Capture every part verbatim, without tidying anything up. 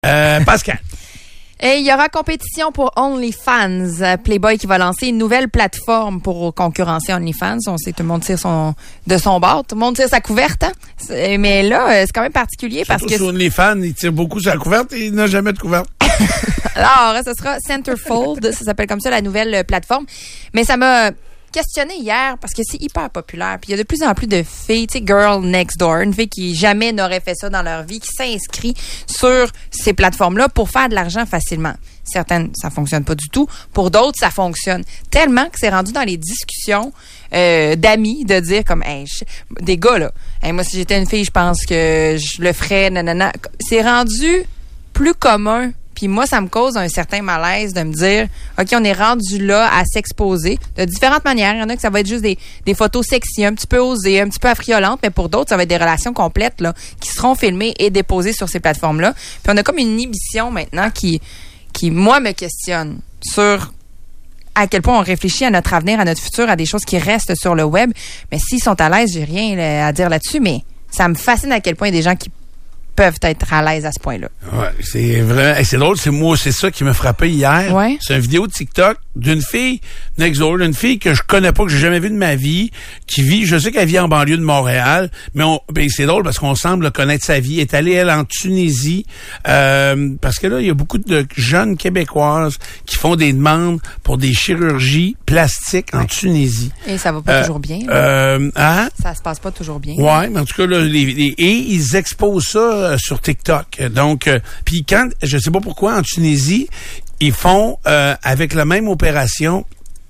Euh, Pascal. Et il y aura compétition pour OnlyFans. Playboy qui va lancer une nouvelle plateforme pour concurrencer OnlyFans. On sait tout le monde tire son, de son bord. Tout le monde tire sa couverte. Hein? Mais là, c'est quand même particulier parce Surtout que... sur OnlyFans, il tire beaucoup sa couverte et il n'a jamais de couverte. Alors, ce sera Centerfold. Ça s'appelle comme ça, la nouvelle plateforme. Mais ça m'a questionné hier parce que c'est hyper populaire. Puis il y a de plus en plus de filles, tu sais, Girl Next Door, une fille qui jamais n'aurait fait ça dans leur vie, qui s'inscrit sur ces plateformes-là pour faire de l'argent facilement. Certaines, ça fonctionne pas du tout. Pour d'autres, ça fonctionne. Tellement que c'est rendu dans les discussions euh, d'amis de dire comme, hey, je, des gars, là, hey, moi, si j'étais une fille, je pense que je le ferais, nanana. C'est rendu plus commun. Puis moi, ça me cause un certain malaise de me dire, OK, on est rendu là à s'exposer de différentes manières. Il y en a que ça va être juste des, des photos sexy, un petit peu osées, un petit peu affriolantes, mais pour d'autres, ça va être des relations complètes là, qui seront filmées et déposées sur ces plateformes-là. Puis on a comme une inhibition maintenant qui, qui moi, me questionne sur à quel point on réfléchit à notre avenir, à notre futur, à des choses qui restent sur le web. Mais s'ils sont à l'aise, j'ai rien là, à dire là-dessus, mais ça me fascine à quel point il y a des gens qui peuvent être à l'aise à ce point-là. Ouais, c'est vrai. C'est drôle, c'est moi, c'est ça qui m'a frappé hier. Ouais. C'est une vidéo de TikTok d'une fille next door, d'une fille que je connais pas, que j'ai jamais vue de ma vie, qui vit, je sais qu'elle vit en banlieue de Montréal, mais on, ben c'est drôle parce qu'on semble connaître sa vie. Elle est allée, elle, en Tunisie, euh, parce que là, il y a beaucoup de jeunes Québécoises qui font des demandes pour des chirurgies plastiques en Tunisie. Et ça va pas euh, toujours bien. Là. Euh, hein? Ça se passe pas toujours bien. Ouais, mais en tout cas, là, les, les, et ils exposent ça euh, sur TikTok. Donc, euh, puis quand, je sais pas pourquoi, en Tunisie, ils font euh, avec la même opération.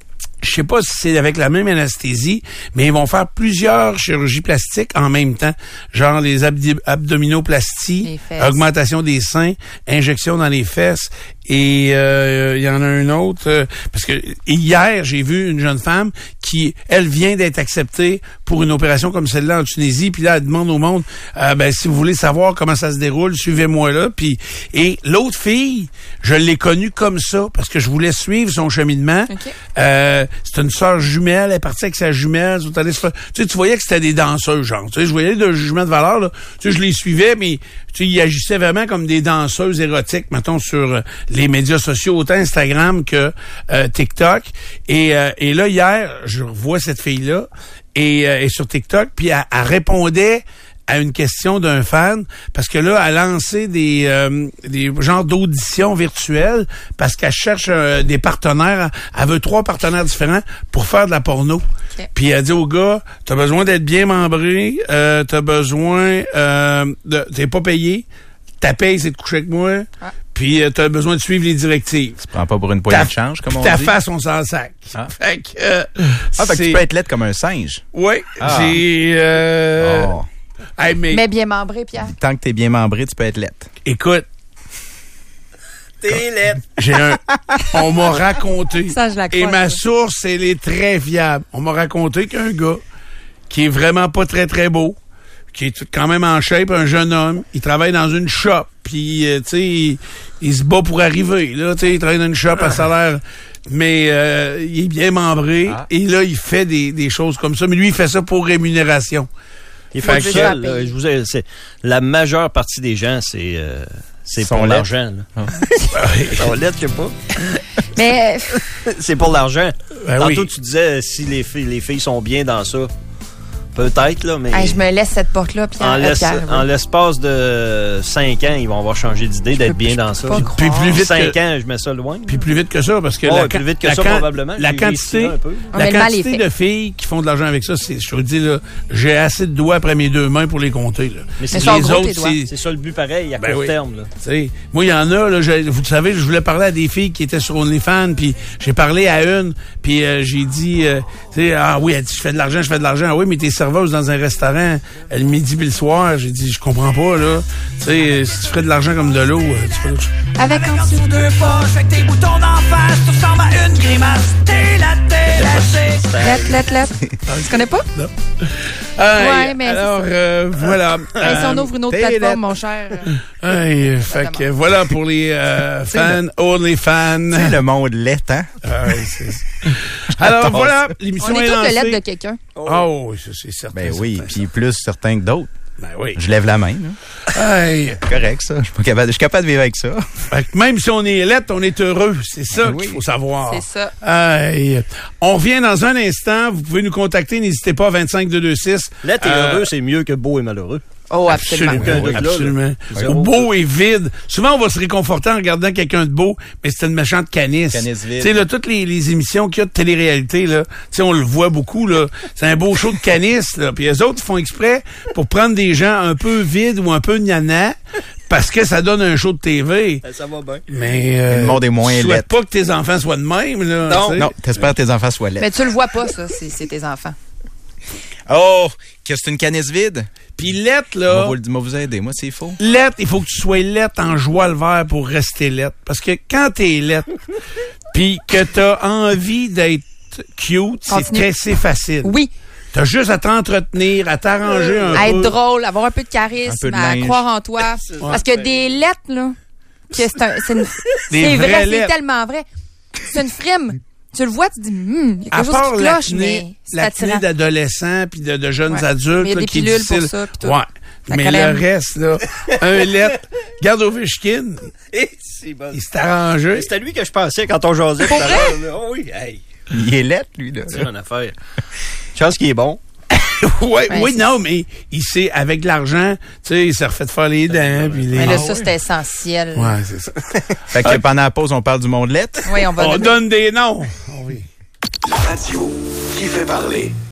Je sais pas si c'est avec la même anesthésie, mais ils vont faire plusieurs chirurgies plastiques en même temps. Genre les abdi- abdominoplasties, augmentation des seins, injection dans les fesses. Et il euh, y en a un autre, euh, parce que hier, j'ai vu une jeune femme qui, elle, vient d'être acceptée pour une opération comme celle-là en Tunisie. Puis là, elle demande au monde, euh, ben si vous voulez savoir comment ça se déroule, suivez-moi là. Puis et l'autre fille, je l'ai connue comme ça, parce que je voulais suivre son cheminement. Okay. Euh, c'est une sœur jumelle, elle est partie avec sa jumelle. Tu sais, tu voyais que c'était des danseuses, genre. Tu sais, je voyais de jugement de valeur, là. Tu sais, je les suivais, mais tu sais, ils agissaient vraiment comme des danseuses érotiques, mettons, sur euh, les médias sociaux, autant Instagram que euh, TikTok. Et, euh, et là, hier, je revois cette fille-là, et, euh, et sur TikTok, puis elle, elle répondait à une question d'un fan, parce que là, elle a lancé des, euh, des genres d'auditions virtuelles, parce qu'elle cherche euh, des partenaires. Elle veut trois partenaires différents pour faire de la porno. Okay. Puis elle dit au gars, t'as besoin d'être bien membré, euh, t'as besoin euh, de... T'es pas payé, ta paye, c'est de coucher avec moi, ah. Puis euh, t'as besoin de suivre les directives. Tu prends pas pour une poignée de change, comme on dit. Ta face, on s'en sac. Ah. Fait que... Euh, ah, fait que tu peux être laide comme un singe. Oui, ah. j'ai... Euh, oh. Hey, mais, mais bien membré, Pierre. Tant que t'es bien membré, tu peux être laide. Écoute, t'es laide. J'ai un. On m'a raconté. Ça, je la crois, et ma ça. source, elle est très fiable. On m'a raconté qu'un gars qui est vraiment pas très très beau, qui est quand même en shape, un jeune homme, il travaille dans une shop, puis euh, tu sais, il, il se bat pour arriver. Là, tu sais, il travaille dans une shop à salaire. Mais euh, il est bien membré. Ah. Et là, il fait des, des choses comme ça. Mais lui, il fait ça pour rémunération. Il faut ça, là, je vous ai, c'est, la majeure partie des gens, c'est, euh, c'est pour lettres. L'argent. Là. Son lettre, je sais pas. Mais c'est pour l'argent. Ben Tantôt, oui. tu disais si les filles, les filles sont bien dans ça. Peut-être, là, mais... Hey, je me laisse cette porte-là, Pierre. En, laisse, Pierre, en oui. l'espace de cinq ans, ils vont avoir changé d'idée, je d'être bien dans ça. Puis plus vite cinq que, ans, je mets ça loin. Puis plus vite que ça, parce que oh, la, plus vite que la, ça, la, probablement. La quantité, la quantité de filles qui font de l'argent avec ça, c'est, je te dis, là, j'ai assez de doigts après mes deux mains pour les compter. Là. Mais c'est, Mais les gros, autres, c'est, c'est ça le but pareil, à ben court oui. terme. Là. T'sais, moi, il y en a, là, je, vous savez, je voulais parler à des filles qui étaient sur OnlyFans, puis j'ai parlé à une, puis euh, j'ai dit, euh, tu sais, ah oui, elle dit, je fais de l'argent, je fais de l'argent. Ah oui, mais t'es serveuse dans un restaurant le midi puis le soir. J'ai dit, je comprends pas, là. Tu sais, si tu ferais de l'argent comme de l'eau, tu peux... Avec un sur deux poches, avec tes boutons d'en face, tu ressembles à une grimace. T'es la télé. Let, let, let. Tu connais pas? Non. Hey, ouais, mais alors, euh, voilà. Mais si on ouvre une autre plateforme, mon cher. Hey, fait que voilà pour les euh, fans, only fans. C'est le monde lait, hein? Ah, oui, c'est... Alors, voilà, l'émission on est, est tous lancée. le lettre de quelqu'un. Oh, oui, c'est certain. Ben oui, certain, puis plus certains que d'autres. Ben oui. Je lève la main, là. Hey. Correct, ça. Je suis pas capable, je suis capable de vivre avec ça. Fait que même si on est lettre, on est heureux. C'est ça Ben qu'il oui. faut savoir. C'est ça. Hey. On revient dans un instant. Vous pouvez nous contacter. N'hésitez pas, vingt-cinq deux deux six. L'être et Euh, heureux, c'est mieux que beau et malheureux. Oh, absolument. Absolument. Aucun doute là, absolument. là. Ou beau et vide. Souvent, on va se réconforter en regardant quelqu'un de beau, mais c'est une méchante canisse. Canisse vide. Tu sais, là, toutes les, les émissions qu'il y a de télé-réalité, là, tu sais, on le voit beaucoup, là. C'est un beau show de canisse, là. Puis les autres, ils font exprès pour prendre des gens un peu vides ou un peu gnana, parce que ça donne un show de T V. Ça va bien. Mais, euh, Le monde est moins tu souhaites laid. pas que tes enfants soient de même, là. Non. tu sais. Non, t'espères que tes enfants soient laids. Mais tu le vois pas, ça, c'est c'est tes enfants. Oh, que c'est une canisse vide? Puis lettre, On là. va vous, le- on va vous aider. Moi, c'est faux. Lettre, il faut que tu sois lettre en joie le vert pour rester lettre. Parce que quand t'es lettre, puis que t'as envie d'être cute, c'est Continue. très c'est facile. Oui. T'as juste à t'entretenir, à t'arranger un À peu. être drôle, avoir un peu de charisme, Un peu de à linge. croire en toi. Parce que des lettres, là, que c'est un, c'est une- Des c'est vraies vrai, c'est lettres. tellement vrai. C'est une frime. Tu le vois, tu dis, hum, il y a À quelque chose part qui cloche, l'acné, mais c'est l'acné attirant. d'adolescents puis de, de jeunes Ouais. adultes Mais il y a là, des qui est pilules pour difficile. ça, puis tout. Ouais. Ça Mais calme. le reste, là, un lettre, garde Ovechkin, C'est bon. il s'est arrangé. C'était lui que je pensais quand on jasait tout à l'heure. là. Oh oui, hey, Il est laid, lui, là. c'est une affaire. Chance qu'il est bon. ouais, Ouais, oui, c'est- non, mais il s'est, avec de l'argent, tu sais, il s'est refait faire les dents. Puis les... Mais là, Ah, ça, ouais. c'est essentiel. Ouais, c'est ça. Fait que pendant la pause, on parle du monde lettre. Oui, on va On donner- donne des noms. Oh oui. La radio qui fait parler.